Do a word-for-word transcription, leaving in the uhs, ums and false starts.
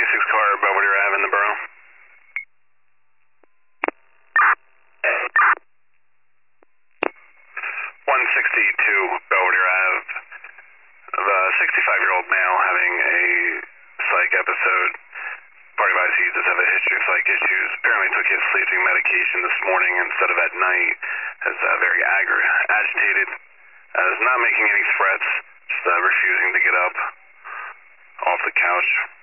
twenty-six car, Belvedere Ave in the borough. one sixty-two Belvedere Ave. The sixty-five-year-old male having a psych episode. Party advised he does have a history of psych issues. Apparently took his sleeping medication this morning instead of at night. Is uh, very aggra agitated. Uh, is not making any threats. Just uh, refusing to get up off the couch.